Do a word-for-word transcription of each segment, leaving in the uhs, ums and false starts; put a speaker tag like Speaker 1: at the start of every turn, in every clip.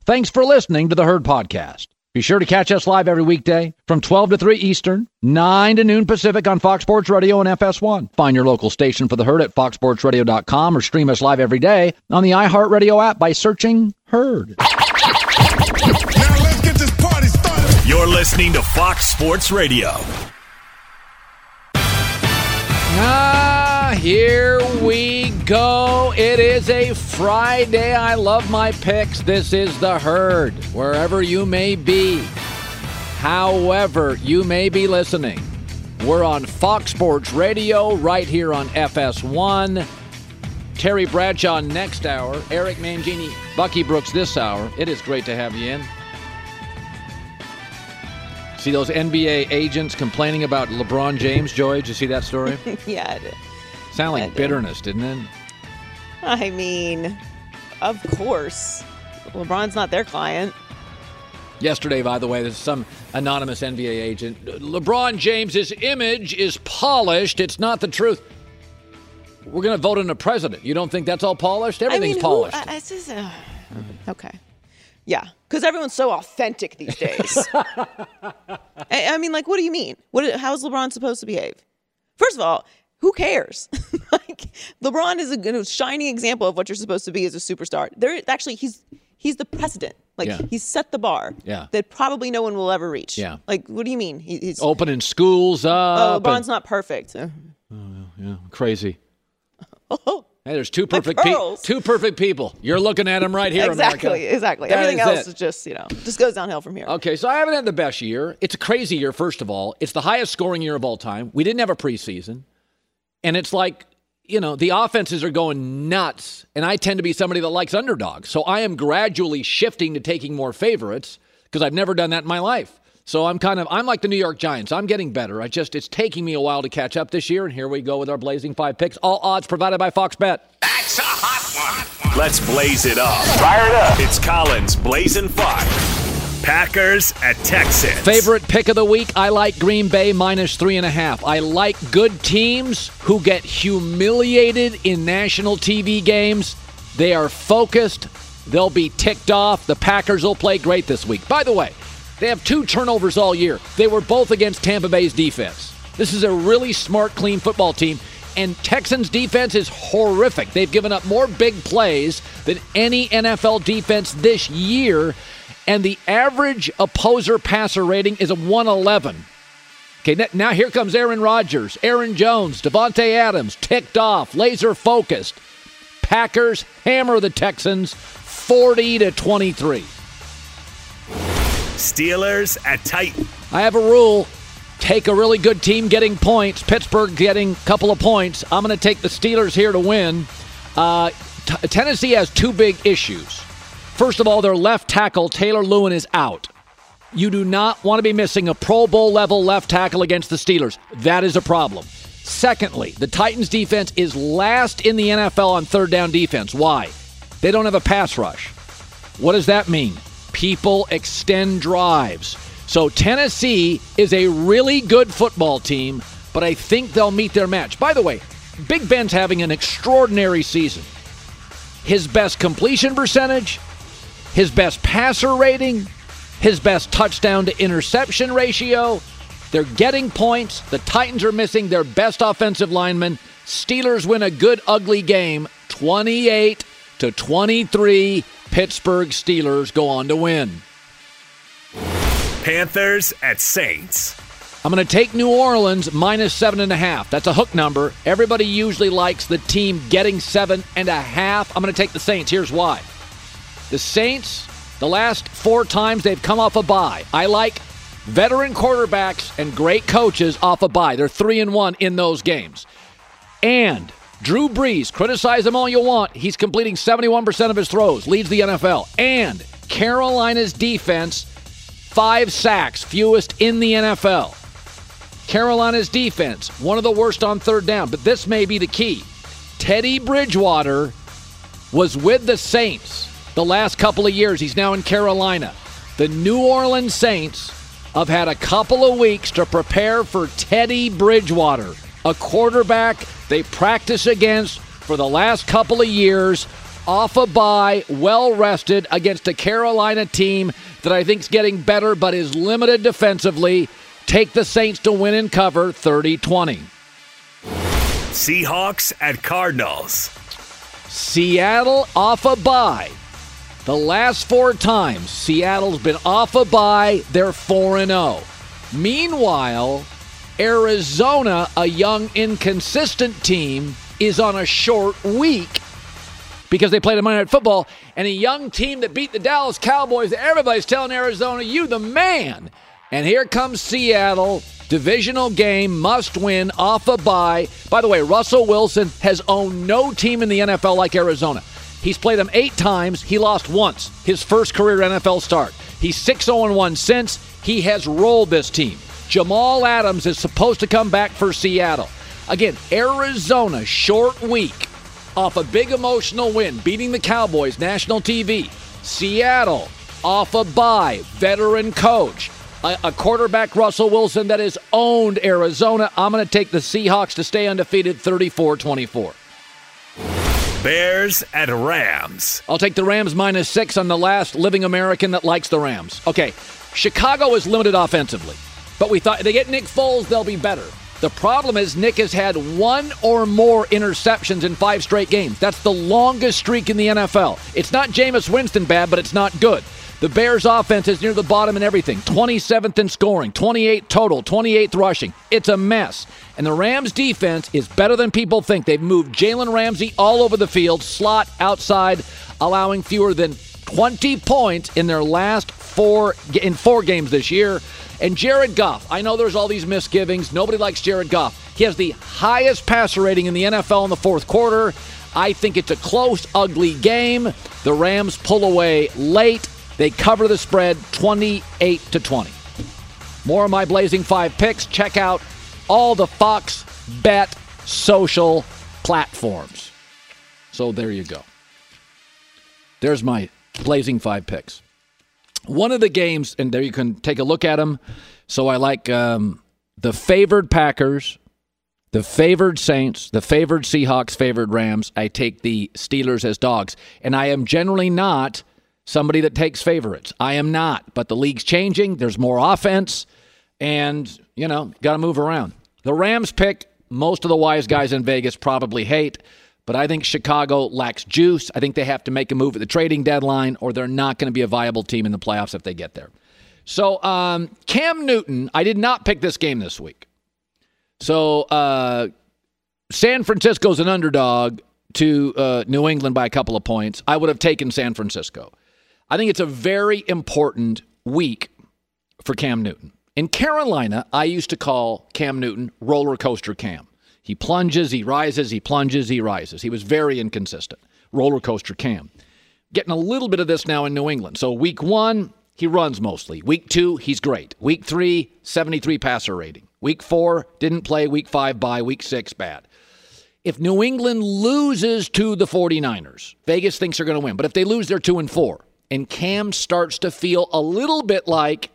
Speaker 1: Thanks for listening to the Herd Podcast. Be sure to catch us live every weekday from twelve to three Eastern, nine to noon Pacific on Fox Sports Radio and F S one. Find your local station for the Herd at fox sports radio dot com or stream us live every day on the iHeartRadio app by searching Herd.
Speaker 2: Now let's get this party started.
Speaker 3: You're listening to Fox Sports Radio.
Speaker 1: Ah, here we go. It is a Friday. I love my picks. This is the Herd, wherever you may be. However you may be listening, we're on Fox Sports Radio right here on F S one. Terry Bradshaw next hour. Eric Mangini, Bucky Brooks this hour. It is great to have you in. See those N B A agents complaining about LeBron James, Joy? Did you see that story?
Speaker 4: Yeah, I did.
Speaker 1: Sound like
Speaker 4: I did.
Speaker 1: bitterness, didn't it?
Speaker 4: I mean, of course. LeBron's not their client.
Speaker 1: Yesterday, by the way, there's some anonymous N B A agent. LeBron James's image is polished. It's not the truth. We're going to vote in a president. You don't think that's all polished? Everything's
Speaker 4: I mean,
Speaker 1: polished.
Speaker 4: Who, I, I just, uh, okay. Yeah, because everyone's so authentic these days. I, I mean, like, what do you mean? What? How is LeBron supposed to behave? First of all, who cares? Like, LeBron is a, a shining example of what you're supposed to be as a superstar. There, actually, he's he's the precedent. Like,
Speaker 1: Yeah.
Speaker 4: he's set the bar
Speaker 1: Yeah.
Speaker 4: that probably no one will ever reach.
Speaker 1: Yeah.
Speaker 4: Like, what do you mean? He, he's
Speaker 1: Opening schools
Speaker 4: oh,
Speaker 1: up.
Speaker 4: LeBron's
Speaker 1: and-
Speaker 4: not perfect. Uh,
Speaker 1: yeah, crazy.
Speaker 4: Oh,
Speaker 1: Hey, there's two perfect people.
Speaker 4: pearls.
Speaker 1: Two perfect people. You're looking at them right here,
Speaker 4: exactly,
Speaker 1: America.
Speaker 4: exactly.
Speaker 1: That
Speaker 4: Everything
Speaker 1: is
Speaker 4: else
Speaker 1: it.
Speaker 4: is just, you know, just goes downhill from here.
Speaker 1: Okay, so I haven't had the best year. It's a crazy year, first of all. It's the highest scoring year of all time. We didn't have a preseason. And it's like, you know, the offenses are going nuts. And I tend to be somebody that likes underdogs. So I am gradually shifting to taking more favorites because I've never done that in my life. So I'm kind of, I'm like the New York Giants. I'm getting better. I just, it's taking me a while to catch up this year. And here we go with our Blazing Five picks. All odds provided by Fox Bet.
Speaker 3: That's a hot one. Let's blaze it up. Fire it up. It's Collins Blazing Five. Packers at Texans.
Speaker 1: Favorite pick of the week, I like Green Bay minus three and a half. I like good teams who get humiliated in national T V games. They are focused. They'll be ticked off. The Packers will play great this week. By the way, they have two turnovers all year. They were both against Tampa Bay's defense. This is a really smart, clean football team. And Texans' defense is horrific. They've given up more big plays than any N F L defense this year. And the average opposer passer rating is a one eleven. Okay, now here comes Aaron Rodgers, Aaron Jones, Devontae Adams, ticked off, laser focused. Packers hammer the Texans forty to twenty-three.
Speaker 3: Steelers at Titans.
Speaker 1: I have a rule. Take a really good team getting points. Pittsburgh getting a couple of points. I'm going to take the Steelers here to win. Uh, t- Tennessee has two big issues. First of all, their left tackle, Taylor Lewin, is out. You do not want to be missing a Pro Bowl level left tackle against the Steelers. That is a problem. Secondly, the Titans defense is last in the N F L on third down defense. Why? They don't have a pass rush. What does that mean? People extend drives. So Tennessee is a really good football team, but I think they'll meet their match. By the way, Big Ben's having an extraordinary season. His best completion percentage, his best passer rating, his best touchdown to interception ratio. They're getting points. The Titans are missing their best offensive lineman. Steelers win a good, ugly game, twenty-eight to twenty-three. Pittsburgh Steelers go on to win.
Speaker 3: Panthers at Saints.
Speaker 1: I'm going to take New Orleans minus seven and a half. That's a hook number. Everybody usually likes the team getting seven and a half. I'm going to take the Saints. Here's why. The Saints, the last four times they've come off a bye. I like veteran quarterbacks and great coaches off a bye. They're three and one in those games. And Drew Brees, criticize him all you want. He's completing seventy-one percent of his throws, leads the N F L. And Carolina's defense, five sacks, fewest in the N F L. Carolina's defense, one of the worst on third down. But this may be the key. Teddy Bridgewater was with the Saints the last couple of years. He's now in Carolina. The New Orleans Saints have had a couple of weeks to prepare for Teddy Bridgewater, a quarterback they practice against for the last couple of years. off a bye, well-rested against a Carolina team that I think is getting better but is limited defensively. Take the Saints to win and cover thirty twenty.
Speaker 3: Seahawks at Cardinals.
Speaker 1: Seattle off a bye. The last four times Seattle's been off a bye, they're four and oh. Meanwhile, Arizona, a young, inconsistent team, is on a short week because they played a Monday Night Football, and a young team that beat the Dallas Cowboys, everybody's telling Arizona, you the man. And here comes Seattle, divisional game, must win, off a bye. By the way, Russell Wilson has owned no team in the N F L like Arizona. He's played them eight times. He lost once, his first career N F L start. He's six oh one since. He has rolled this team. Jamal Adams is supposed to come back for Seattle. Again, Arizona, short week, off a big emotional win, beating the Cowboys, national T V. Seattle, off a bye, veteran coach. A, a quarterback, Russell Wilson, that has owned Arizona. I'm going to take the Seahawks to stay undefeated, thirty-four twenty-four.
Speaker 3: Bears at Rams.
Speaker 1: I'll take the Rams minus six on the last living American that likes the Rams. Okay, Chicago is limited offensively, but we thought they get Nick Foles, they'll be better. The problem is Nick has had one or more interceptions in five straight games. That's the longest streak in the N F L. It's not Jameis Winston bad, but it's not good. The Bears' offense is near the bottom in everything. twenty-seventh in scoring, twenty-eight total, twenty-eighth rushing. It's a mess. And the Rams' defense is better than people think. They've moved Jalen Ramsey all over the field, slot, outside, allowing fewer than twenty points in their last four in four games this year. And Jared Goff, I know there's all these misgivings. Nobody likes Jared Goff. He has the highest passer rating in the N F L in the fourth quarter. I think it's a close, ugly game. The Rams pull away late. They cover the spread twenty-eight to twenty. More of my Blazing Five picks. Check out all the Fox Bet social platforms. So there you go. There's my Blazing Five picks. One of the games, and there you can take a look at them. So I like um, the favored Packers, the favored Saints, the favored Seahawks, favored Rams. I take the Steelers as dogs. And I am generally not somebody that takes favorites. I am not. But the league's changing. There's more offense. And, you know, got to move around. The Rams pick, most of the wise guys in Vegas probably hate. But I think Chicago lacks juice. I think they have to make a move at the trading deadline, or they're not going to be a viable team in the playoffs if they get there. So um, Cam Newton, I did not pick this game this week. So uh, San Francisco's an underdog to uh, New England by a couple of points. I would have taken San Francisco. I think it's a very important week for Cam Newton. In Carolina, I used to call Cam Newton roller coaster Cam. He plunges, he rises, he plunges, he rises. He was very inconsistent. Roller coaster Cam. Getting a little bit of this now in New England. So week one, he runs mostly. Week two, he's great. Week three, seventy-three passer rating. Week four, didn't play. Week five, bye. Week six, bad. If New England loses to the 49ers, Vegas thinks they're going to win. But if they lose, they're two and four. And Cam starts to feel a little bit like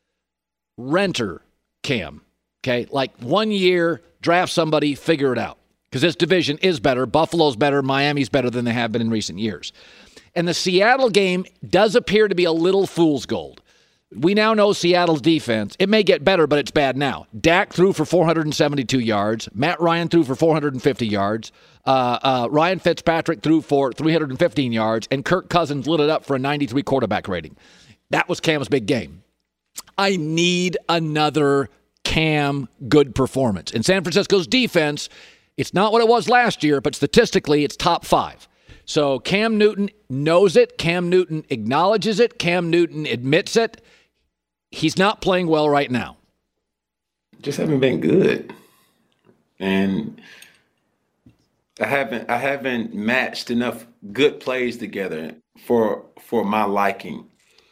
Speaker 1: renter Cam. Okay, like one year, draft somebody, figure it out. Because this division is better. Buffalo's better. Miami's better than they have been in recent years. And the Seattle game does appear to be a little fool's gold. We now know Seattle's defense. It may get better, but it's bad now. Dak threw for four hundred seventy-two yards. Matt Ryan threw for four hundred fifty yards. Uh, uh, Ryan Fitzpatrick threw for three hundred fifteen yards. And Kirk Cousins lit it up for a ninety-three quarterback rating. That was Cam's big game. I need another Cam good performance. In San Francisco's defense, it's not what it was last year, but statistically, it's top five. So Cam Newton knows it. Cam Newton acknowledges it. Cam Newton admits it. He's not playing well right now.
Speaker 5: Just haven't been good. And I haven't I haven't matched enough good plays together for for my liking.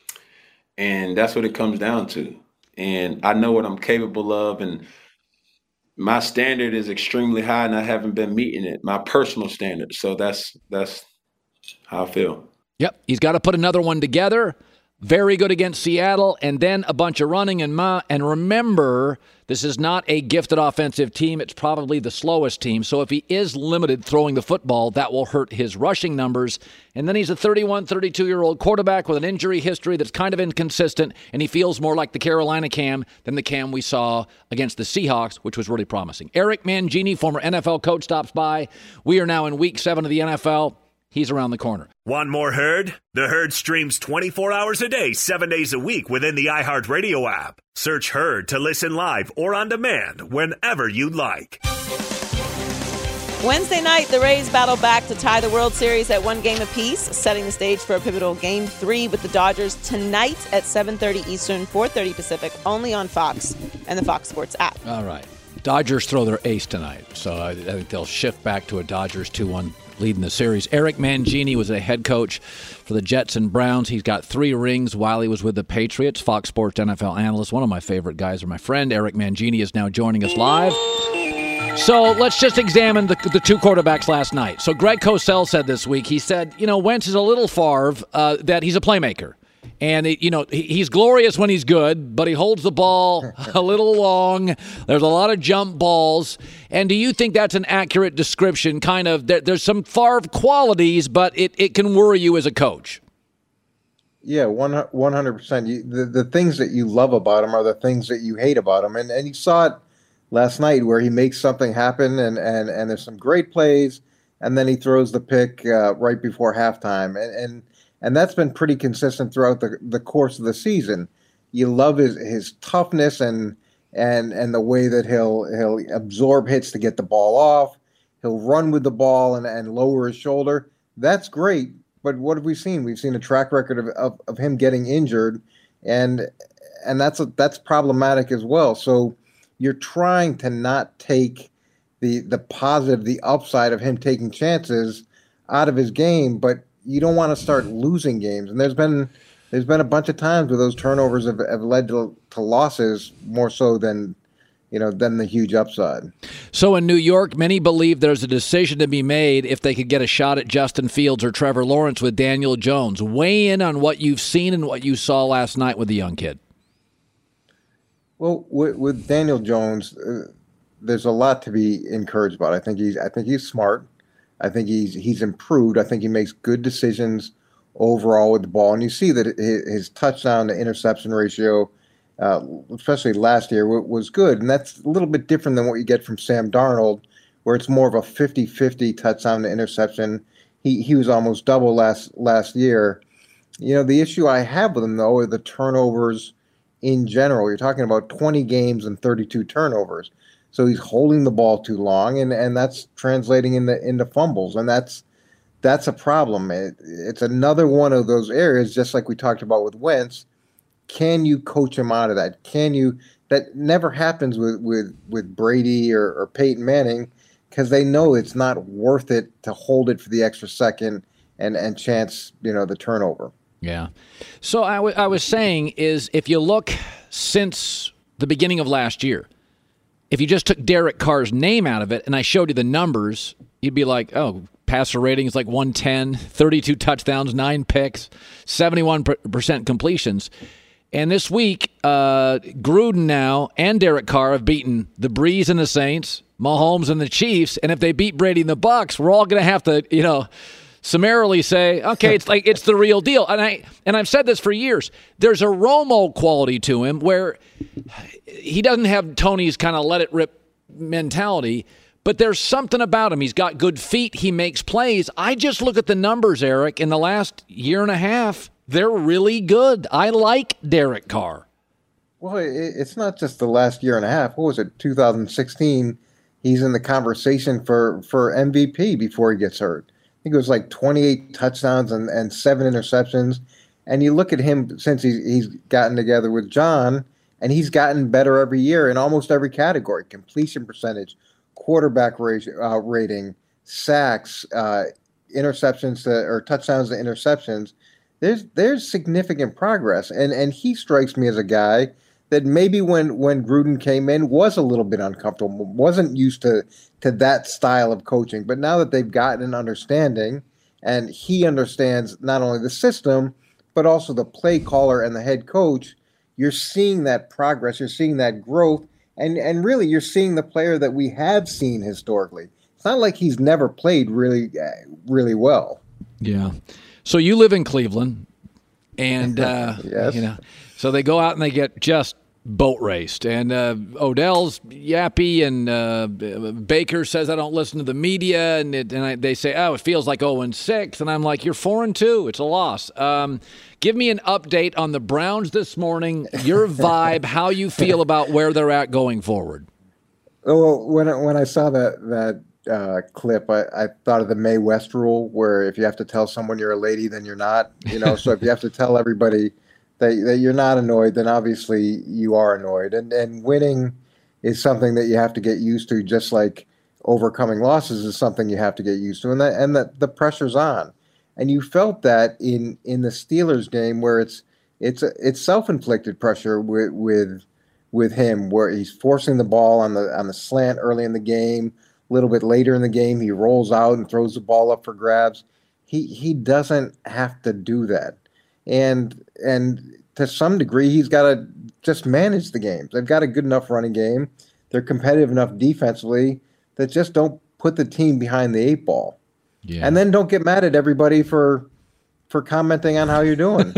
Speaker 5: And that's what it comes down to. And I know what I'm capable of, and my standard is extremely high, and I haven't been meeting it, my personal standard. So that's that's how I feel.
Speaker 1: Yep, he's got to put another one together. very good against Seattle, and then a bunch of running. And ma- and remember, this is not a gifted offensive team. It's probably the slowest team. So if he is limited throwing the football, that will hurt his rushing numbers. And then he's a thirty-one, thirty-two-year-old quarterback with an injury history that's kind of inconsistent, and he feels more like the Carolina Cam than the Cam we saw against the Seahawks, which was really promising. Eric Mangini, former N F L coach, stops by. We are now in week seven of the N F L. He's around the corner.
Speaker 3: Want more Herd? The Herd streams twenty-four hours a day, seven days a week within the iHeartRadio app. Search Herd to listen live or on demand whenever you like.
Speaker 4: Wednesday night, the Rays battle back to tie the World Series at one game apiece, setting the stage for a pivotal Game three with the Dodgers tonight at seven thirty Eastern, four thirty Pacific, only on Fox and the Fox Sports app.
Speaker 1: All right. Dodgers throw their ace tonight, so I, I think they'll shift back to a Dodgers two one lead in the series. Eric Mangini was a head coach for the Jets and Browns. He's got three rings while he was with the Patriots. Fox Sports N F L analyst, one of my favorite guys, or my friend Eric Mangini is now joining us live. So let's just examine the, the two quarterbacks last night. So Greg Cosell said this week, he said, you know, Wentz is a little Favre, uh, that he's a playmaker. And, it, you know, he's glorious when he's good, but he holds the ball a little long. There's a lot of jump balls. And do you think that's an accurate description? Kind of, there, there's some Favre qualities, but it, it can worry you as a coach.
Speaker 6: Yeah, one hundred percent. You, the, the things that you love about him are the things that you hate about him. And, and you saw it last night where he makes something happen, and, and, and there's some great plays, and then he throws the pick uh, right before halftime. And, and And that's been pretty consistent throughout the, the course of the season. You love his, his toughness and and and the way that he'll he'll absorb hits to get the ball off. He'll run with the ball and, and lower his shoulder. That's great. But what have we seen? We've seen a track record of, of, of him getting injured, and and that's a, that's problematic as well. So you're trying to not take the the positive, the upside of him taking chances out of his game, but you don't want to start losing games. And there's been there's been a bunch of times where those turnovers have, have led to, to losses more so than, you know, than the huge upside.
Speaker 1: So in New York, many believe there's a decision to be made if they could get a shot at Justin Fields or Trevor Lawrence with Daniel Jones. Weigh in on what you've seen and what you saw last night with the young kid.
Speaker 6: Well, with, with Daniel Jones, uh, there's a lot to be encouraged about. I think he's I think he's smart. I think he's he's improved. I think he makes good decisions overall with the ball. And you see that his, his touchdown to interception ratio, uh, especially last year, w- was good. And that's a little bit different than what you get from Sam Darnold, where it's more of a fifty-fifty touchdown to interception. He he was almost double last last year. You know, the issue I have with him, though, are the turnovers in general. You're talking about twenty games and thirty-two turnovers. So he's holding the ball too long, and, and that's translating into into fumbles, and that's that's a problem. It, it's another one of those areas, just like we talked about with Wentz. Can you coach him out of that? Can you? That never happens with with, with Brady or, or Peyton Manning, because they know it's not worth it to hold it for the extra second and and chance, you know, the turnover.
Speaker 1: Yeah. So I, w- I was saying is if you look since the beginning of last year, if you just took Derek Carr's name out of it and I showed you the numbers, you'd be like, oh, passer rating is like one ten, thirty-two touchdowns, nine picks, seventy-one percent completions. And this week, uh, Gruden now and Derek Carr have beaten the Breeze and the Saints, Mahomes and the Chiefs. And if they beat Brady and the Bucs, we're all going to have to, you know, summarily say, okay, it's like it's the real deal. And I and I've said this for years. There's a Romo quality to him where he doesn't have Tony's kind of let it rip mentality, but there's something about him. He's got good feet. He makes plays. I just look at the numbers, Eric, in the last year and a half. They're really good. I like Derek Carr.
Speaker 6: Well, it's not just the last year and a half. What was it, two thousand sixteen? He's in the conversation for, for M V P before he gets hurt. I think it was like twenty-eight touchdowns and, and seven interceptions. And you look at him since he's, he's gotten together with John, and he's gotten better every year in almost every category: completion percentage, quarterback ratio, uh, rating, sacks, uh, interceptions to, or touchdowns to interceptions. There's there's significant progress, and and he strikes me as a guy that maybe when when Gruden came in was a little bit uncomfortable, wasn't used to to that style of coaching. But now that they've gotten an understanding, and he understands not only the system but also the play caller and the head coach, you're seeing that progress, you're seeing that growth, and and really you're seeing the player that we have seen historically. It's not like he's never played really, really well.
Speaker 1: Yeah. So you live in Cleveland, and uh,
Speaker 6: yes.
Speaker 1: you know, so they go out and they get just boat raced, and uh, Odell's yappy, and uh, Baker says I don't listen to the media, and it, and I, they say, oh, it feels like oh and six, and I'm like, you're four and two, it's a loss. Um, give me an update on the Browns this morning, your vibe, how you feel about where they're at going forward.
Speaker 6: Well, when I, when I saw that that uh, clip, I, I thought of the Mae West rule, where if you have to tell someone you're a lady, then you're not. You know, so if you have to tell everybody that, that you're not annoyed, then obviously you are annoyed. And and winning is something that you have to get used to, just like overcoming losses is something you have to get used to. And that and that the pressure's on. And you felt that in in the Steelers game, where it's it's a, it's self-inflicted pressure with with with him, where he's forcing the ball on the on the slant early in the game. A little bit later in the game, he rolls out and throws the ball up for grabs. He he doesn't have to do that, and and to some degree, he's got to just manage the games. They've got a good enough running game. They're competitive enough defensively that just don't put the team behind the eight ball. Yeah. And then don't get mad at everybody for for commenting on how you're doing.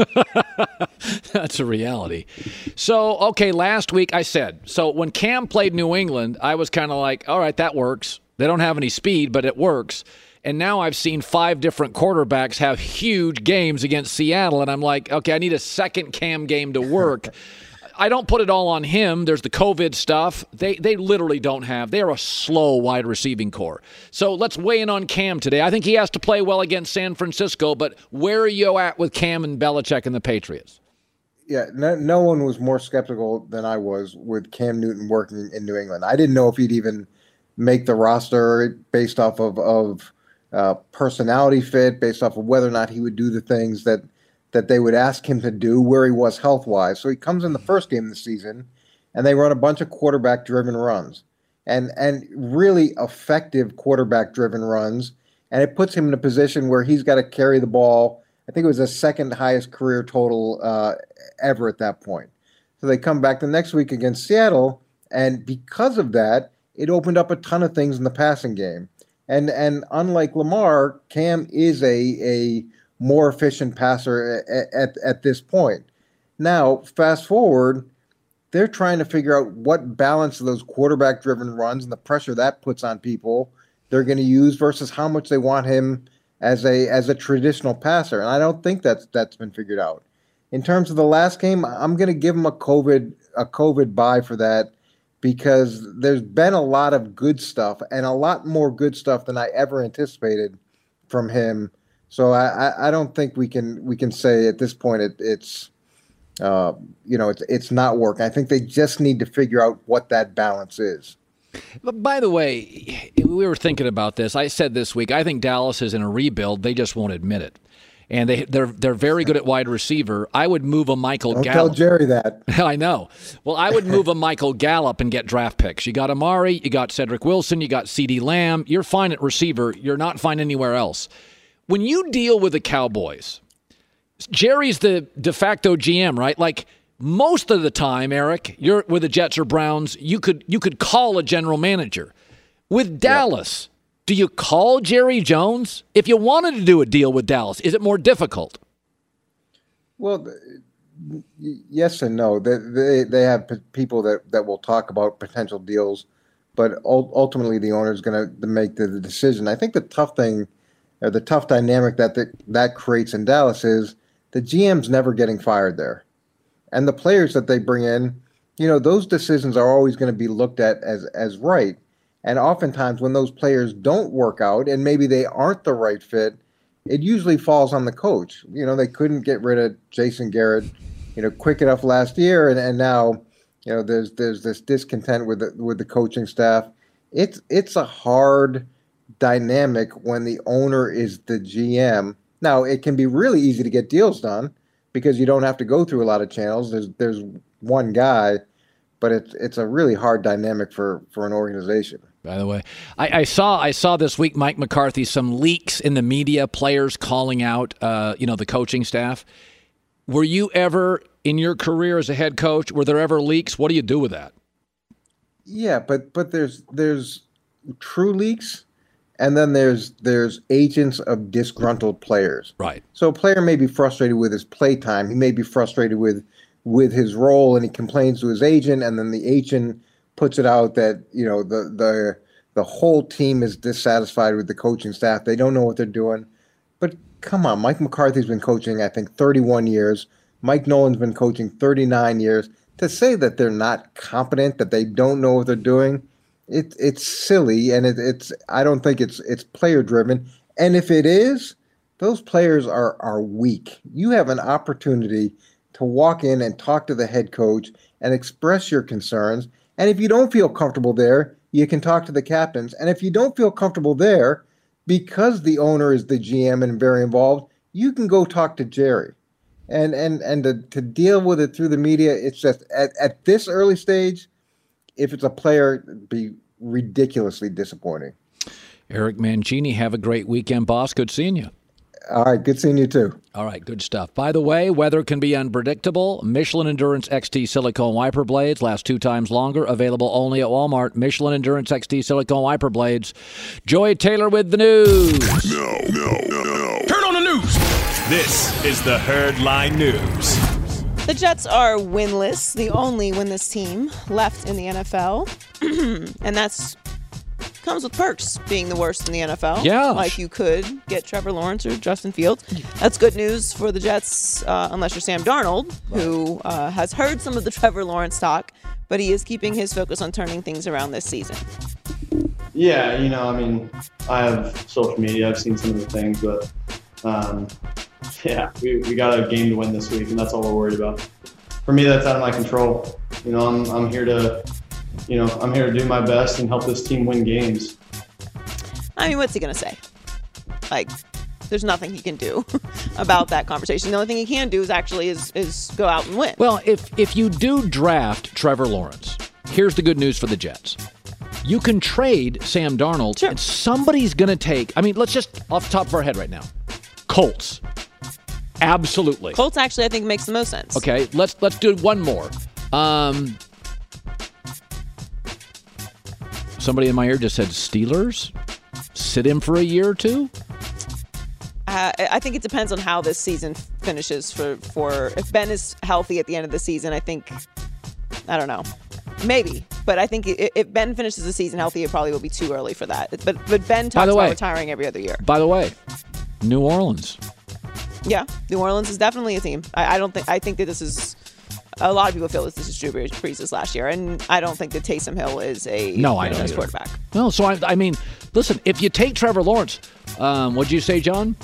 Speaker 1: That's a reality. So, okay, last week I said, so when Cam played New England, I was kind of like, all right, that works. They don't have any speed, but it works. And now I've seen five different quarterbacks have huge games against Seattle, and I'm like, okay, I need a second Cam game to work. I don't put it all on him. There's the COVID stuff. They they literally don't have. They are a slow wide receiving core. So let's weigh in on Cam today. I think he has to play well against San Francisco, but where are you at with Cam and Belichick and the Patriots?
Speaker 6: Yeah, no, no one was more skeptical than I was with Cam Newton working in New England. I didn't know if he'd even make the roster based off of, of uh, personality fit, based off of whether or not he would do the things that that they would ask him to do, where he was health-wise. So he comes in the first game of the season, and they run a bunch of quarterback-driven runs, and and really effective quarterback-driven runs, and it puts him in a position where he's got to carry the ball. I think it was the second highest career total uh, ever at that point. So they come back the next week against Seattle, and because of that, it opened up a ton of things in the passing game. And and unlike Lamar, Cam is a a more efficient passer at, at, at this point. Now, fast forward, they're trying to figure out what balance of those quarterback-driven runs and the pressure that puts on people they're going to use versus how much they want him as a as a traditional passer. And I don't think that's that's been figured out. In terms of the last game, I'm going to give him a COVID a COVID bye for that, because there's been a lot of good stuff, and a lot more good stuff than I ever anticipated from him. So I, I don't think we can we can say at this point it, it's uh, you know it's it's not working. I think they just need to figure out what that balance is.
Speaker 1: But by the way, we were thinking about this. I said this week, I think Dallas is in a rebuild. They just won't admit it. And they they're they're very good at wide receiver. I would move a Michael
Speaker 6: Don't
Speaker 1: Gallup.
Speaker 6: Tell Jerry that.
Speaker 1: I know. Well, I would move a Michael Gallup and get draft picks. You got Amari, you got Cedric Wilson, you got CeeDee Lamb. You're fine at receiver. You're not fine anywhere else. When you deal with the Cowboys, Jerry's the de facto G M, right? Like most of the time, Eric, you're with the Jets or Browns, you could you could call a general manager. With Dallas, yeah. Do you call Jerry Jones? If you wanted to do a deal with Dallas, is it more difficult?
Speaker 6: Well, yes and no. They they, they have people that, that will talk about potential deals, but ultimately the owner is going to make the, the decision. I think the tough thing, or the tough dynamic that the, that creates in Dallas is the G M's never getting fired there. And the players that they bring in, you know, those decisions are always going to be looked at as as right. And oftentimes when those players don't work out and maybe they aren't the right fit, it usually falls on the coach. You know, they couldn't get rid of Jason Garrett, you know, quick enough last year, and, and now, you know, there's there's this discontent with the, with the coaching staff. It's it's a hard dynamic when the owner is the G M. Now, it can be really easy to get deals done because you don't have to go through a lot of channels. There's there's one guy, but it's it's a really hard dynamic for, for an organization.
Speaker 1: By the way, I, I saw I saw this week, Mike McCarthy, some leaks in the media, players calling out, uh, you know, the coaching staff. Were you ever, in your career as a head coach, were there ever leaks? What do you do with that?
Speaker 6: Yeah, but but there's there's true leaks, and then there's there's agents of disgruntled players.
Speaker 1: Right.
Speaker 6: So a player may be frustrated with his play time. He may be frustrated with with his role, and he complains to his agent, and then the agent puts it out that, you know, the the the whole team is dissatisfied with the coaching staff. They don't know what they're doing. But come on, Mike McCarthy's been coaching, I think, thirty-one years. Mike Nolan's been coaching thirty-nine years. To say that they're not competent, that they don't know what they're doing, it, it's silly, and it, it's I don't think it's it's player driven. And if it is, those players are are weak. You have an opportunity to walk in and talk to the head coach and express your concerns. And if you don't feel comfortable there, you can talk to the captains. And if you don't feel comfortable there, because the owner is the G M and very involved, you can go talk to Jerry. And and and to, to deal with it through the media, it's just at, at this early stage, if it's a player, it'd be ridiculously disappointing.
Speaker 1: Eric Mancini, have a great weekend, boss. Good seeing you.
Speaker 6: All right, good seeing you too.
Speaker 1: All right, good stuff. By the way, weather can be unpredictable. Michelin Endurance X T silicone wiper blades last two times longer. Available only at Walmart. Michelin Endurance X T silicone wiper blades. Joy Taylor with the news.
Speaker 2: No, no, no, no.
Speaker 3: Turn on the news. This is the Herd Line News.
Speaker 4: The Jets are winless, the only winless team left in the N F L. And that's comes with perks, being the worst in the N F L.
Speaker 1: Yeah.
Speaker 4: Like you could get Trevor Lawrence or Justin Fields. That's good news for the Jets, uh, unless you're Sam Darnold, who uh, has heard some of the Trevor Lawrence talk, but he is keeping his focus on turning things around this season.
Speaker 7: Yeah, you know, I mean, I have social media. I've seen some of the things, but um, yeah, we, we got a game to win this week, and that's all we're worried about. For me, that's out of my control. You know, I'm I'm here to, you know, I'm here to do my best and help this team win games.
Speaker 4: I mean, what's he going to say? Like, there's nothing he can do about that conversation. The only thing he can do is actually is, is go out and win.
Speaker 1: Well, if if you do draft Trevor Lawrence, here's the good news for the Jets. You can trade Sam Darnold,
Speaker 4: Sure.
Speaker 1: and somebody's going to take, I mean, let's just, off the top of our head right now, Colts. Absolutely.
Speaker 4: Colts actually, I think, makes the most sense.
Speaker 1: Okay, let's let's do one more. Um, somebody in my ear just said Steelers? Sit him for a year or two?
Speaker 4: Uh, I think it depends on how this season finishes. For, for if Ben is healthy at the end of the season, I think, I don't know, maybe. But I think if Ben finishes the season healthy, it probably will be too early for that. But but Ben talks about
Speaker 1: way,
Speaker 4: retiring every other year.
Speaker 1: By the way, New Orleans.
Speaker 4: Yeah, New Orleans is definitely a team. I, I don't think I think that this is. A lot of people feel this is Drew Brees' last year, and I don't think that Taysom Hill is a
Speaker 1: no, I don't
Speaker 4: franchise quarterback.
Speaker 1: No, so I, I mean, listen, if you take Trevor Lawrence, um, what'd you say, John?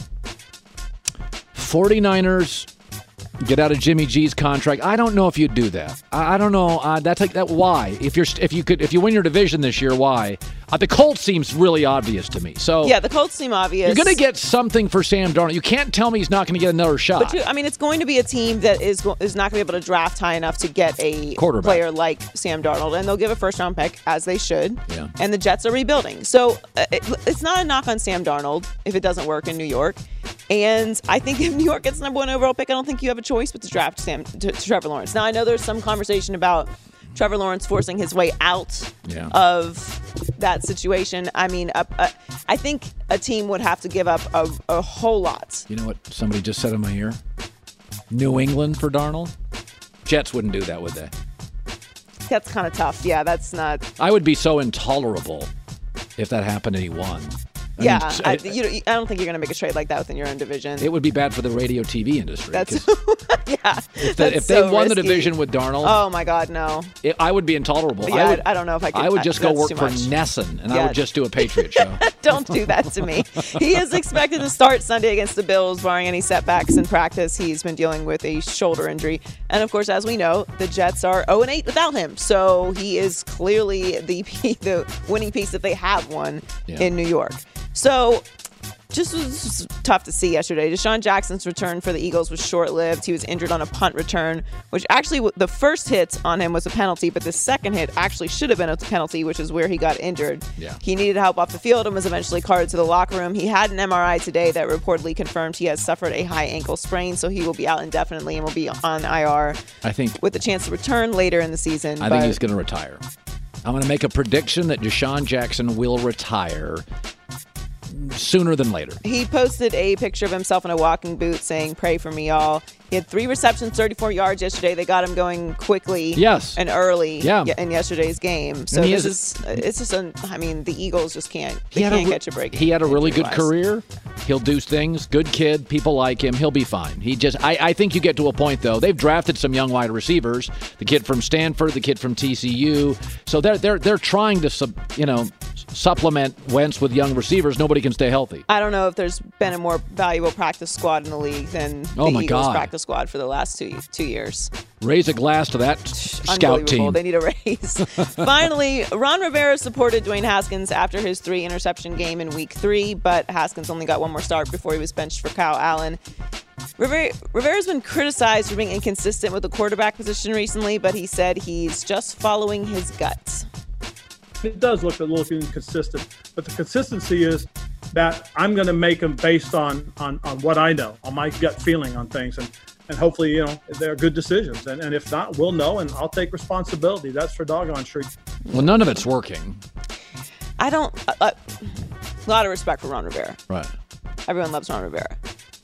Speaker 1: forty-niners get out of Jimmy G's contract. I don't know if you'd do that. I, I don't know. Uh, that's like that. Why? If you're if you could if you win your division this year, why? Uh, the Colts seems really obvious to me. So
Speaker 4: yeah, the Colts seem obvious.
Speaker 1: You're going to get something for Sam Darnold. You can't tell me he's not going to get another shot.
Speaker 4: But you, I mean, it's going to be a team that is go- is not going to be able to draft high enough to get a
Speaker 1: quarterback
Speaker 4: player like Sam Darnold, and they'll give a first round pick as they should.
Speaker 1: Yeah.
Speaker 4: And the Jets are rebuilding, so uh, it, it's not a knock on Sam Darnold if it doesn't work in New York. And I think if New York gets the number one overall pick, I don't think you have a choice but to draft Sam to, to Trevor Lawrence. Now I know there's some conversation about Trevor Lawrence forcing his way out
Speaker 1: yeah.
Speaker 4: of that situation. I mean, uh, uh, I think a team would have to give up a, a whole lot.
Speaker 1: You know what somebody just said in my ear? New England for Darnold? Jets wouldn't do that, would they?
Speaker 4: That's kind of tough. Yeah, that's not.
Speaker 1: I would be so intolerable if that happened and he won. I
Speaker 4: yeah,
Speaker 1: mean,
Speaker 4: I,
Speaker 1: it,
Speaker 4: you, I don't think you're going to make a trade like that within your own division.
Speaker 1: It would be bad for the radio T V industry.
Speaker 4: That's yeah.
Speaker 1: If, the,
Speaker 4: that's
Speaker 1: if they
Speaker 4: so
Speaker 1: won
Speaker 4: risky.
Speaker 1: the division with Darnold,
Speaker 4: oh my God, no!
Speaker 1: It, I would be intolerable.
Speaker 4: Yeah,
Speaker 1: I, would,
Speaker 4: I don't know if I could.
Speaker 1: I would just go
Speaker 4: that's
Speaker 1: work
Speaker 4: too
Speaker 1: for
Speaker 4: much.
Speaker 1: Nesson, and
Speaker 4: Yeah.
Speaker 1: I would just do a Patriot show.
Speaker 4: Don't do that to me. He is expected to start Sunday against the Bills, barring any setbacks in practice. He's been dealing with a shoulder injury, and of course, as we know, the Jets are oh and eight without him. So he is clearly the the winning piece that they have won
Speaker 1: Yeah.
Speaker 4: in New York. So just was tough to see yesterday. Deshaun Jackson's return for the Eagles was short-lived. He was injured on a punt return, which actually the first hit on him was a penalty, but the second hit actually should have been a penalty, which is where he got injured.
Speaker 1: Yeah.
Speaker 4: He needed help off the field and was eventually carted to the locker room. He had an M R I today that reportedly confirmed he has suffered a high ankle sprain, so he will be out indefinitely and will be on I R.
Speaker 1: I think
Speaker 4: with the chance to return later in the season.
Speaker 1: I
Speaker 4: but
Speaker 1: think he's going to retire. I'm going to make a prediction that Deshaun Jackson will retire sooner than later.
Speaker 4: He posted a picture of himself in a walking boot saying, "Pray for me, y'all." He had three receptions, thirty-four yards yesterday. They got him going quickly
Speaker 1: yes.
Speaker 4: and early
Speaker 1: yeah.
Speaker 4: in yesterday's game. So this is, it's just, a, I mean, the Eagles just can't, they can't a, catch a break.
Speaker 1: He had a really good career. He'll do things. Good kid. People like him. He'll be fine. He just, I, I think you get to a point, though. They've drafted some young wide receivers. The kid from Stanford, the kid from T C U. So they're they're they're trying to, sub, you know, supplement Wentz with young receivers. Nobody can stay healthy.
Speaker 4: I don't know if there's been a more valuable practice squad in the league than the
Speaker 1: oh my
Speaker 4: Eagles
Speaker 1: God.
Speaker 4: practice squad for the last two two years.
Speaker 1: Raise a glass to that scout team.
Speaker 4: They need a raise. Finally, Ron Rivera supported Dwayne Haskins after his three interception game in week three, but Haskins only got one more start before he was benched for Kyle Allen. Rivera, Rivera's been criticized for being inconsistent with the quarterback position recently, but he said he's just following his guts.
Speaker 8: It does look a little inconsistent, but the consistency is that I'm going to make them based on, on, on what I know, on my gut feeling on things. And, and hopefully, you know, they're good decisions. And, and if not, we'll know, and I'll take responsibility. That's for doggone sure.
Speaker 1: Well, none of it's working.
Speaker 4: I don't uh, – uh, a lot of respect for Ron Rivera.
Speaker 1: Right.
Speaker 4: Everyone loves Ron Rivera.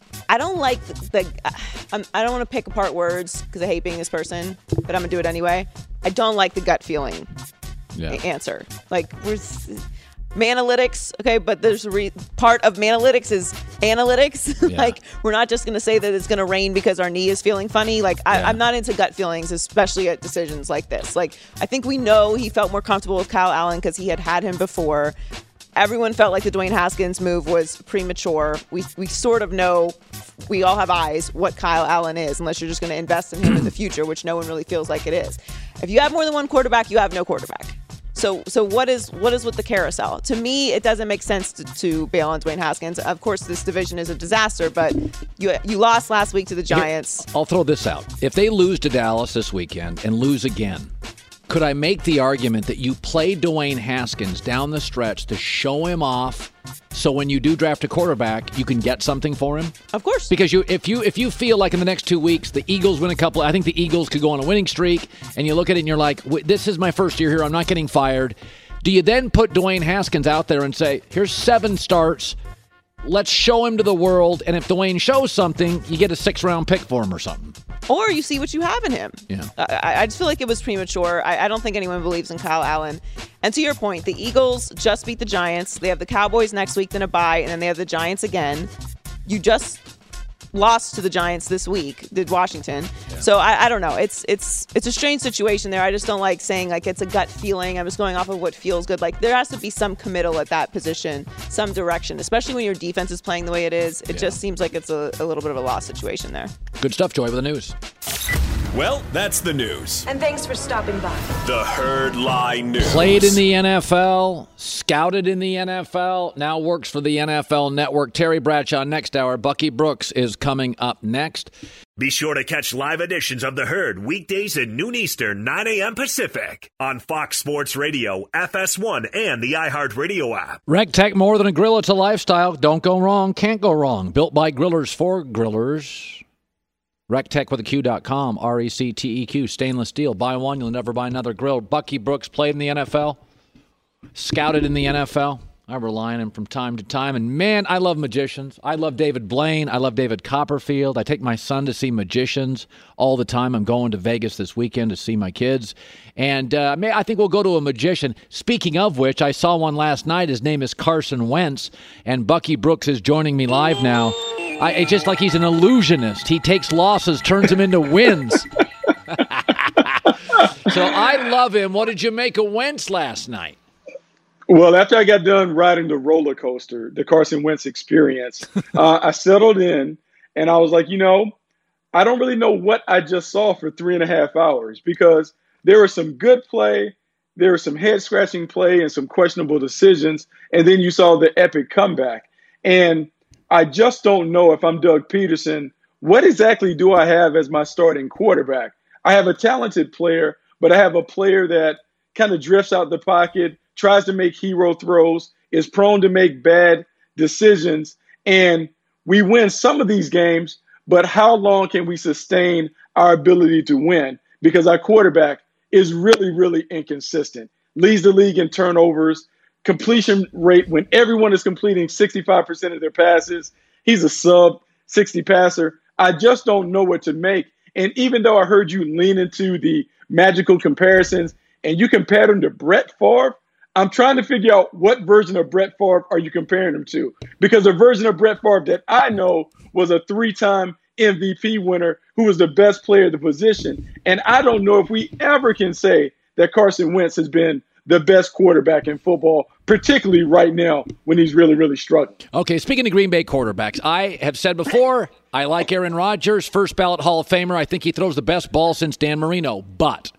Speaker 4: I don't like the, the uh, I'm, I don't want to pick apart words because I hate being this person, but I'm going to do it anyway. I don't like the gut feeling
Speaker 1: yeah.
Speaker 4: answer. Like, we're – Manalytics, okay, but there's a re- part of Manalytics is analytics.
Speaker 1: Yeah.
Speaker 4: Like, we're not just going to say that it's going to rain because our knee is feeling funny. Like, I,
Speaker 1: yeah.
Speaker 4: I'm not into gut feelings, especially at decisions like this. Like, I think we know he felt more comfortable with Kyle Allen because he had had him before. Everyone felt like the Dwayne Haskins move was premature. We we sort of know, we all have eyes, what Kyle Allen is, unless you're just going to invest in him in the future, which no one really feels like it is. If you have more than one quarterback, you have no quarterback. So so what is what is with the carousel? To me, it doesn't make sense to, to bail on Dwayne Haskins. Of course, this division is a disaster, but you you lost last week to the Giants.
Speaker 1: Here, I'll throw this out. If they lose to Dallas this weekend and lose again, could I make the argument that you play Dwayne Haskins down the stretch to show him off so when you do draft a quarterback, you can get something for him?
Speaker 4: Of course.
Speaker 1: Because you if you if you feel like in the next two weeks the Eagles win a couple, I think the Eagles could go on a winning streak, and you look at it and you're like, this is my first year here, I'm not getting fired. Do you then put Dwayne Haskins out there and say, here's seven starts, let's show him to the world, and if Dwayne shows something, you get a six-round pick for him or something?
Speaker 4: Or you see what you have in him.
Speaker 1: Yeah.
Speaker 4: I, I just feel like it was premature. I, I don't think anyone believes in Kyle Allen. And to your point, the Eagles just beat the Giants. They have the Cowboys next week, then a bye, and then they have the Giants again. You just lost to the Giants this week, did Washington. Yeah. So I, I don't know. It's it's it's a strange situation there. I just don't like saying like it's a gut feeling. I'm just going off of what feels good. Like there has to be some committal at that position, some direction, especially when your defense is playing the way it is. It yeah. just seems like it's a, a little bit of a lost situation there.
Speaker 1: Good stuff, Joy, with the news.
Speaker 3: Well, that's the news.
Speaker 9: And thanks for stopping by.
Speaker 3: The Herd Lie News.
Speaker 1: Played in the N F L, scouted in the N F L, now works for the N F L Network. Terry Bradshaw next hour. Bucky Brooks is coming up next.
Speaker 3: Be sure to catch live editions of The Herd weekdays at noon Eastern, nine a.m. Pacific on Fox Sports Radio, F S one, and the iHeartRadio app.
Speaker 1: RecTech, more than a grill, it's a lifestyle. Don't go wrong, can't go wrong. Built by grillers for grillers. RecTech with a Q dot com, R E C T E Q, stainless steel. Buy one, you'll never buy another grill. Bucky Brooks played in the N F L, scouted in the N F L. I rely on him from time to time. And, man, I love magicians. I love David Blaine. I love David Copperfield. I take my son to see magicians all the time. I'm going to Vegas this weekend to see my kids. And uh, I think we'll go to a magician. Speaking of which, I saw one last night. His name is Carson Wentz. And Bucky Brooks is joining me live now. I, it's just like he's an illusionist. He takes losses, turns them into wins. So I love him. What did you make of Wentz last night?
Speaker 10: Well, after I got done riding the roller coaster, the Carson Wentz experience, uh, I settled in and I was like, you know, I don't really know what I just saw for three and a half hours because there was some good play, there was some head-scratching play and some questionable decisions, and then you saw the epic comeback. And I just don't know if I'm Doug Peterson. What exactly do I have as my starting quarterback? I have a talented player, but I have a player that kind of drifts out the pocket, tries to make hero throws, is prone to make bad decisions. And we win some of these games, but how long can we sustain our ability to win? Because our quarterback is really, really inconsistent. Leads the league in turnovers, completion rate when everyone is completing sixty-five percent of their passes. He's a sub sixty passer. I just don't know what to make. And even though I heard you lean into the magical comparisons and you compared him to Brett Favre, I'm trying to figure out what version of Brett Favre are you comparing him to? Because the version of Brett Favre that I know was a three-time M V P winner who was the best player at the position. And I don't know if we ever can say that Carson Wentz has been the best quarterback in football, particularly right now when he's really, really struggling.
Speaker 1: Okay, speaking of Green Bay quarterbacks, I have said before, I like Aaron Rodgers, first ballot Hall of Famer. I think he throws the best ball since Dan Marino. But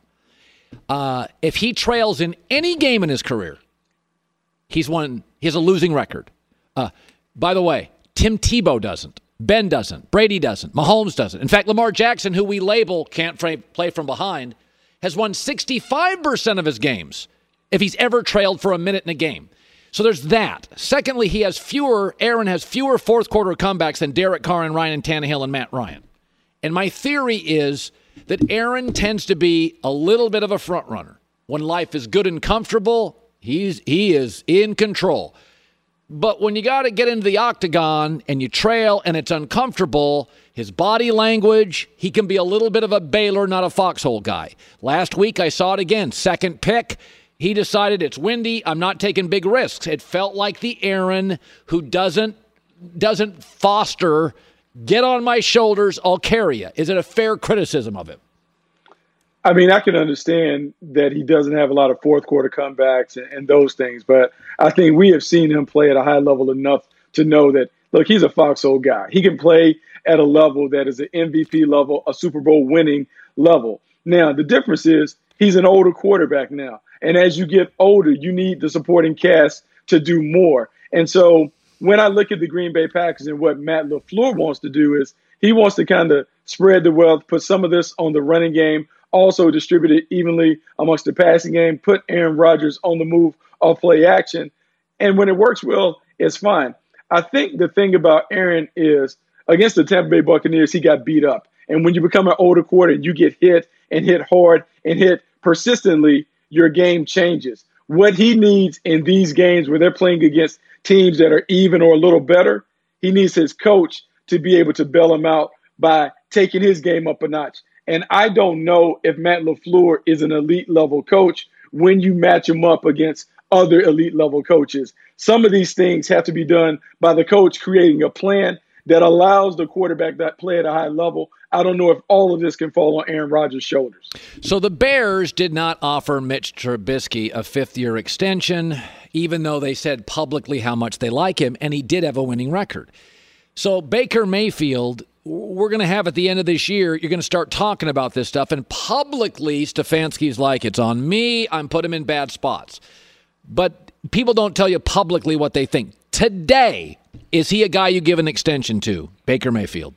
Speaker 1: uh, if he trails in any game in his career, he's won. He has a losing record. Uh, by the way, Tim Tebow doesn't. Ben doesn't. Brady doesn't. Mahomes doesn't. In fact, Lamar Jackson, who we label can't play from behind, has won sixty-five percent of his games if he's ever trailed for a minute in a game. So there's that. Secondly, he has fewer, Aaron has fewer fourth quarter comebacks than Derek Carr and Ryan Tannehill and Matt Ryan. And my theory is that Aaron tends to be a little bit of a front runner. When life is good and comfortable, he's he is in control. But when you got to get into the octagon and you trail and it's uncomfortable, his body language, he can be a little bit of a Baylor, not a foxhole guy. Last week I saw it again. Second pick. He decided it's windy. I'm not taking big risks. It felt like the Aaron who doesn't doesn't foster, get on my shoulders, I'll carry you. Is it a fair criticism of him?
Speaker 10: I mean, I can understand that he doesn't have a lot of fourth quarter comebacks and, and those things, but I think we have seen him play at a high level enough to know that, look, he's a foxhole guy. He can play at a level that is an M V P level, a Super Bowl winning level. Now, the difference is he's an older quarterback now. And as you get older, you need the supporting cast to do more. And so when I look at the Green Bay Packers and what Matt LaFleur wants to do is he wants to kind of spread the wealth, put some of this on the running game, also distribute it evenly amongst the passing game, put Aaron Rodgers on the move off play action. And when it works well, it's fine. I think the thing about Aaron is against the Tampa Bay Buccaneers, he got beat up. And when you become an older quarter and you get hit and hit hard and hit persistently, your game changes. What he needs in these games where they're playing against teams that are even or a little better, he needs his coach to be able to bail him out by taking his game up a notch. And I don't know if Matt LaFleur is an elite level coach when you match him up against other elite level coaches. Some of these things have to be done by the coach creating a plan that allows the quarterback that play at a high level. I don't know if all of this can fall on Aaron Rodgers' shoulders.
Speaker 1: So the Bears did not offer Mitch Trubisky a fifth-year extension, even though they said publicly how much they like him, and he did have a winning record. So Baker Mayfield, we're going to have at the end of this year, you're going to start talking about this stuff, and publicly Stefanski's like, it's on me, I'm putting him in bad spots. But people don't tell you publicly what they think. Today, is he a guy you give an extension to, Baker Mayfield?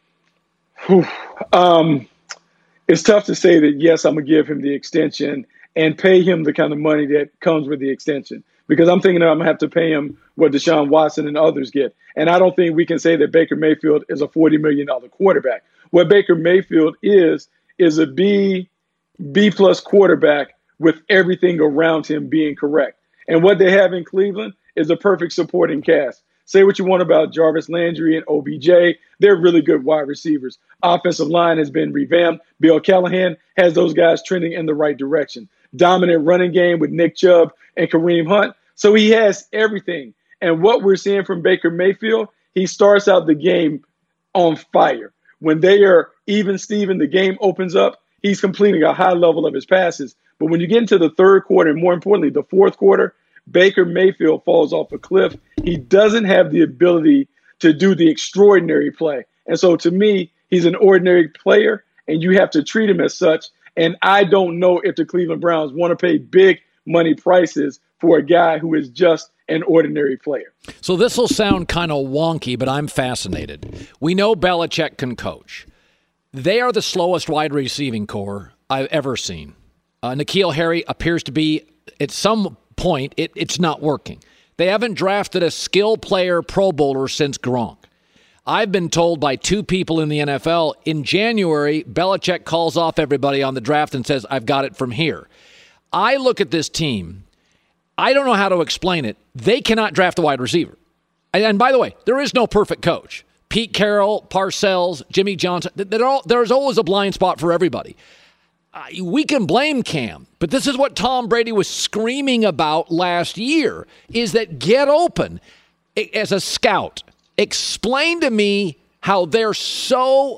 Speaker 10: Um, it's tough to say that, yes, I'm going to give him the extension and pay him the kind of money that comes with the extension. Because I'm thinking that I'm going to have to pay him what Deshaun Watson and others get. And I don't think we can say that Baker Mayfield is a forty million dollars quarterback. What Baker Mayfield is, is a B, B-plus quarterback with everything around him being correct. And what they have in Cleveland is a perfect supporting cast. Say what you want about Jarvis Landry and O B J. They're really good wide receivers. Offensive line has been revamped. Bill Callahan has those guys trending in the right direction. Dominant running game with Nick Chubb and Kareem Hunt. So he has everything. And what we're seeing from Baker Mayfield, he starts out the game on fire. When they are even Steven, the game opens up, he's completing a high level of his passes. But when you get into the third quarter, and more importantly, the fourth quarter, Baker Mayfield falls off a cliff. He doesn't have the ability to do the extraordinary play. And so to me, he's an ordinary player, and you have to treat him as such. And I don't know if the Cleveland Browns want to pay big money prices for a guy who is just an ordinary player.
Speaker 1: So this will sound kind of wonky, but I'm fascinated. We know Belichick can coach. They are the slowest wide receiving core I've ever seen. Uh, N'Keal Harry appears to be, at some point, it, it's not working. They haven't drafted a skill player Pro Bowler since Gronk. I've been told by two people in the N F L, in January, Belichick calls off everybody on the draft and says, I've got it from here. I look at this team, I don't know how to explain it. They cannot draft a wide receiver. And, and by the way, there is no perfect coach. Pete Carroll, Parcells, Jimmy Johnson, they're all, there's always a blind spot for everybody. Uh, we can blame Cam, but this is what Tom Brady was screaming about last year, is that get open. As a scout, explain to me how they're so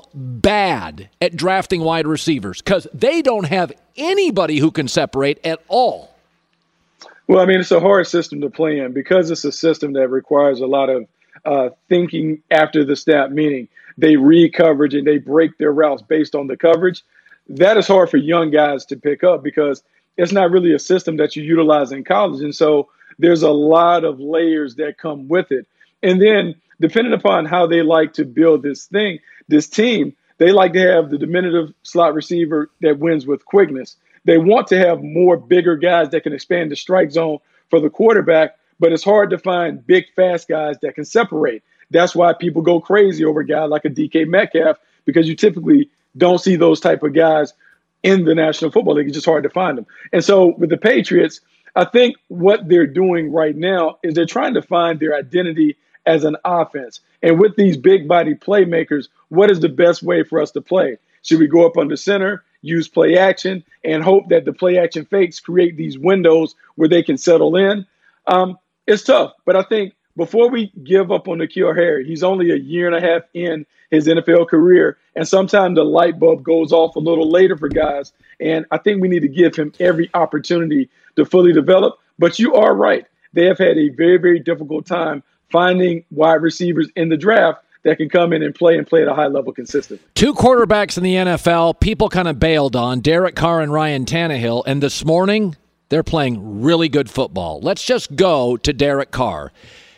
Speaker 1: bad at drafting wide receivers, because they don't have anybody who can separate at all.
Speaker 10: Well, I mean, it's a hard system to play in because it's a system that requires a lot of uh, thinking after the snap, meaning they read coverage and they break their routes based on the coverage. That is hard for young guys to pick up because it's not really a system that you utilize in college. And so there's a lot of layers that come with it. And then depending upon how they like to build this thing, this team, they like to have the diminutive slot receiver that wins with quickness. They want to have more bigger guys that can expand the strike zone for the quarterback, but it's hard to find big, fast guys that can separate. That's why people go crazy over a guy like a D K Metcalf, because you typically don't see those type of guys in the National Football League. It's just hard to find them. And so with the Patriots, I think what they're doing right now is they're trying to find their identity as an offense. And with these big body playmakers, what is the best way for us to play? Should we go up under center, use play action, and hope that the play action fakes create these windows where they can settle in? Um, it's tough, but I think before we give up on N'Keal Harry, he's only a year and a half in his N F L career, and sometimes the light bulb goes off a little later for guys, and I think we need to give him every opportunity to fully develop. But you are right. They have had a very, very difficult time finding wide receivers in the draft that can come in and play and play at a high level consistently.
Speaker 1: Two quarterbacks in the N F L, people kind of bailed on, Derek Carr and Ryan Tannehill, and this morning they're playing really good football. Let's just go to Derek Carr.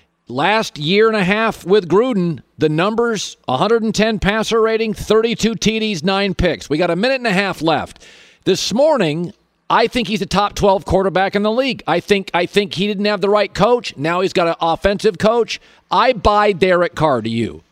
Speaker 1: Last year and a half with Gruden, the numbers, one hundred ten passer rating, thirty-two T Ds, nine picks. We got a minute and a half left. This morning, I think he's a top twelve quarterback in the league. I think I think he didn't have the right coach. Now he's got an offensive coach. I buy Derek Carr. To you?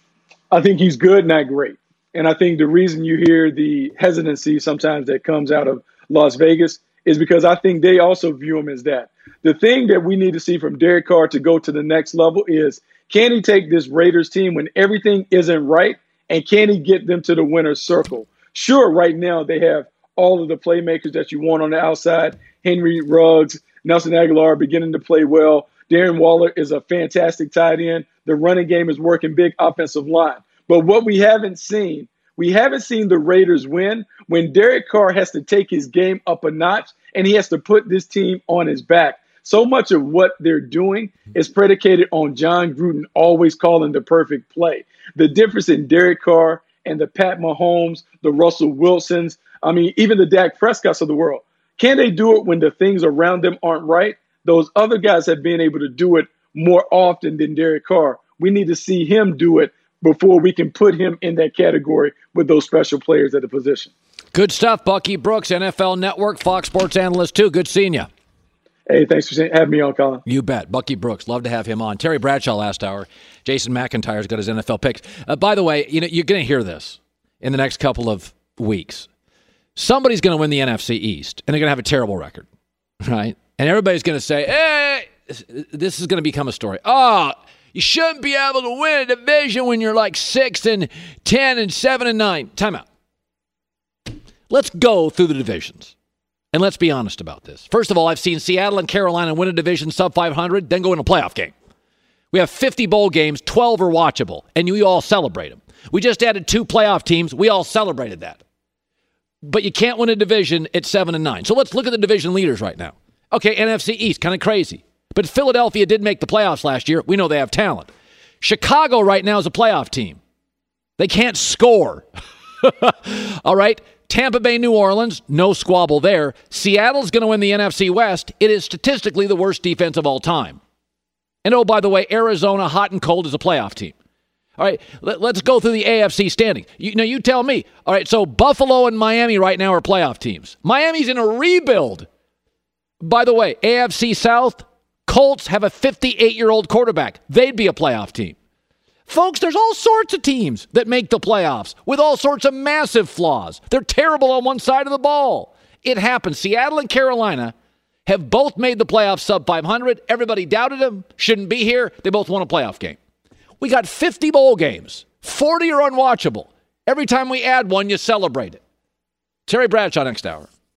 Speaker 10: I think he's good, not great. And I think the reason you hear the hesitancy sometimes that comes out of Las Vegas is because I think they also view him as that. The thing that we need to see from Derek Carr to go to the next level is, can he take this Raiders team when everything isn't right, and can he get them to the winner's circle? Sure, right now they have all of the playmakers that you want on the outside. Henry Ruggs, Nelson Aguilar beginning to play well. Darren Waller is a fantastic tight end. The running game is working, big offensive line. But what we haven't seen, we haven't seen the Raiders win when Derek Carr has to take his game up a notch and he has to put this team on his back. So much of what they're doing is predicated on John Gruden always calling the perfect play. The difference in Derek Carr and the Pat Mahomes, the Russell Wilsons, I mean, even the Dak Prescotts of the world, can they do it when the things around them aren't right? Those other guys have been able to do it more often than Derek Carr. We need to see him do it before we can put him in that category with those special players at the position.
Speaker 1: Good stuff, Bucky Brooks, N F L Network, Fox Sports analyst too. Good seeing you.
Speaker 10: Hey, thanks for having me on, Colin.
Speaker 1: You bet. Bucky Brooks, love to have him on. Terry Bradshaw last hour. Jason McIntyre's got his N F L picks. Uh, by the way, you know, you're going to hear this in the next couple of weeks. Somebody's going to win the N F C East, and they're going to have a terrible record, right? And everybody's going to say, hey, this is going to become a story. Oh, you shouldn't be able to win a division when you're like six and ten and seven and nine. Time out. Let's go through the divisions. And let's be honest about this. First of all, I've seen Seattle and Carolina win a division sub five hundred, then go in a playoff game. We have fifty bowl games, twelve are watchable, and you all celebrate them. We just added two playoff teams. We all celebrated that. But you can't win a division at seven and nine. So let's look at the division leaders right now. Okay, N F C East, kind of crazy. But Philadelphia did make the playoffs last year. We know they have talent. Chicago right now is a playoff team. They can't score. All right. Tampa Bay, New Orleans, no squabble there. Seattle's going to win the N F C West. It is statistically the worst defense of all time. And oh, by the way, Arizona, hot and cold, is a playoff team. All right, let, let's go through the A F C standing. You know, you tell me. All right, so Buffalo and Miami right now are playoff teams. Miami's in a rebuild. By the way, A F C South, Colts have a fifty-eight-year-old quarterback. They'd be a playoff team. Folks, there's all sorts of teams that make the playoffs with all sorts of massive flaws. They're terrible on one side of the ball. It happens. Seattle and Carolina have both made the playoffs sub five hundred. Everybody doubted them. Shouldn't be here. They both won a playoff game. We got fifty bowl games. forty are unwatchable. Every time we add one, you celebrate it. Terry Bradshaw next hour.